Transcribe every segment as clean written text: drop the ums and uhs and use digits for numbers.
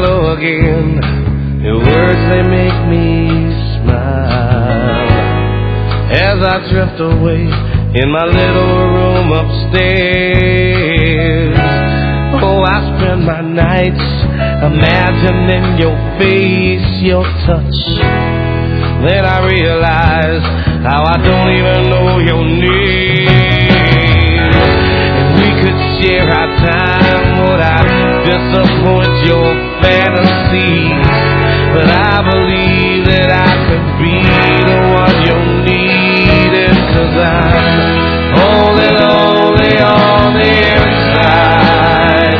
go again. Your words, they make me smile as I drift away in my little room upstairs. Oh, I spend my nights imagining your face, your touch. Then I realize how I don't even know your name. If we could share our time, would I disappoint your fantasies? But I believe that I could be the one you needed, 'cause I'm only lonely on the inside.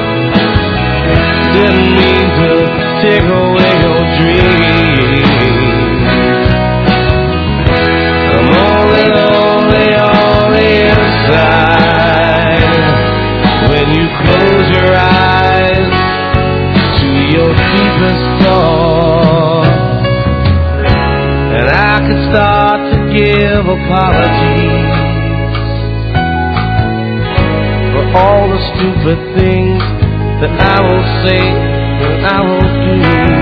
Didn't mean to take away your dreams. I'm only lonely on the inside. When you close your eyes to your deepest thought, and I could start to give apologies for all the stupid things that I will say and I will do.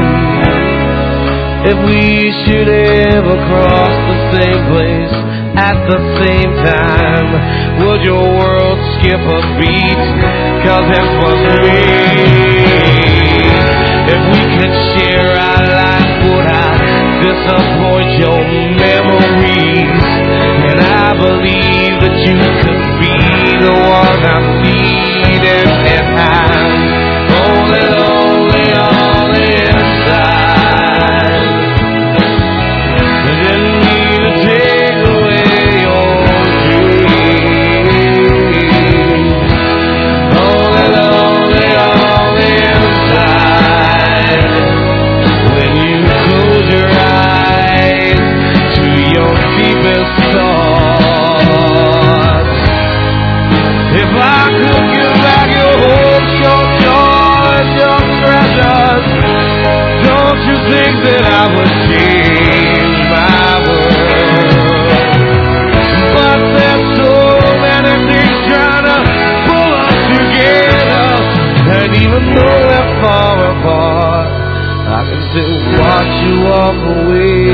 If we should ever cross the same place at the same time, would your world skip a beat? 'Cause it was me. If we could share our life, would I disappoint your memories? And I believe that you could be the one I needed, and I'm only lonely on the inside. Didn't mean to take away your dreams. Only lonely on the inside. When you close your eyes to your deepest thoughts. If I could give back your hopes, your joys, your treasures, don't you think that I would change my world? But there's so many things trying to pull us together, and even though we're far apart, I can still watch you walk away.